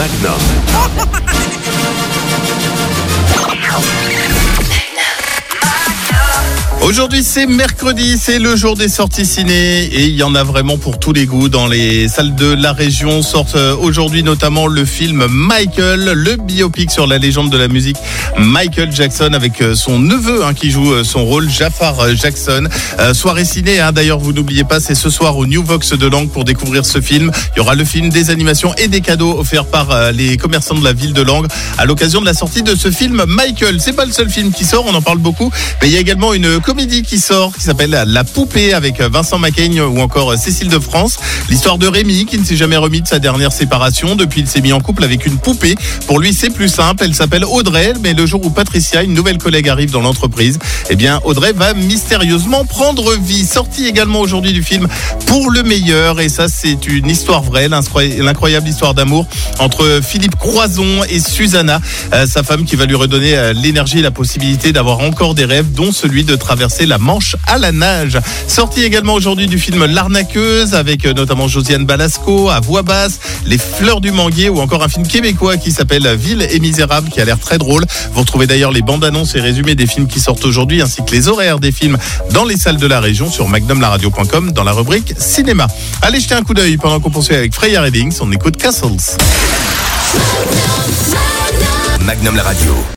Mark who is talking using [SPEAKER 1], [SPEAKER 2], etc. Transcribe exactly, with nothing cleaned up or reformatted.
[SPEAKER 1] Magnum.
[SPEAKER 2] Aujourd'hui c'est mercredi, c'est le jour des sorties ciné et il y en a vraiment pour tous les goûts dans les salles de la région. Sortent aujourd'hui notamment le film Michael, le biopic sur la légende de la musique Michael Jackson avec son neveu hein, qui joue son rôle, Jafar Jackson. Euh, soirée ciné hein, d'ailleurs vous n'oubliez pas, c'est ce soir au New Vox de Langres pour découvrir ce film. Il y aura le film, des animations et des cadeaux offerts par euh, les commerçants de la ville de Langres à l'occasion de la sortie de ce film Michael. C'est pas le seul film qui sort, on en parle beaucoup, mais il y a également une comédie qui sort, qui s'appelle La Poupée avec Vincent Macaigne ou encore Cécile de France. L'histoire de Rémi qui ne s'est jamais remis de sa dernière séparation. Depuis, il s'est mis en couple avec une poupée. Pour lui, c'est plus simple. Elle s'appelle Audrey, mais le jour où Patricia, une nouvelle collègue, arrive dans l'entreprise, eh bien, Audrey va mystérieusement prendre vie. Sortie également aujourd'hui du film Pour le meilleur. Et ça, c'est une histoire vraie, l'incroyable histoire d'amour entre Philippe Croison et Susanna, euh, sa femme qui va lui redonner euh, l'énergie et la possibilité d'avoir encore des rêves, dont celui de traverser la Manche à la nage. Sorti également aujourd'hui du film L'Arnaqueuse avec notamment Josiane Balasco à voix basse, Les Fleurs du Manguier ou encore un film québécois qui s'appelle Ville et Misérable qui a l'air très drôle. Vous retrouvez d'ailleurs les bandes annonces et résumés des films qui sortent aujourd'hui ainsi que les horaires des films dans les salles de la région sur magnum la radio point com dans la rubrique cinéma. Allez jeter un coup d'œil pendant qu'on poursuit avec Freya Reddings, on écoute Castles.
[SPEAKER 1] Magnum la radio.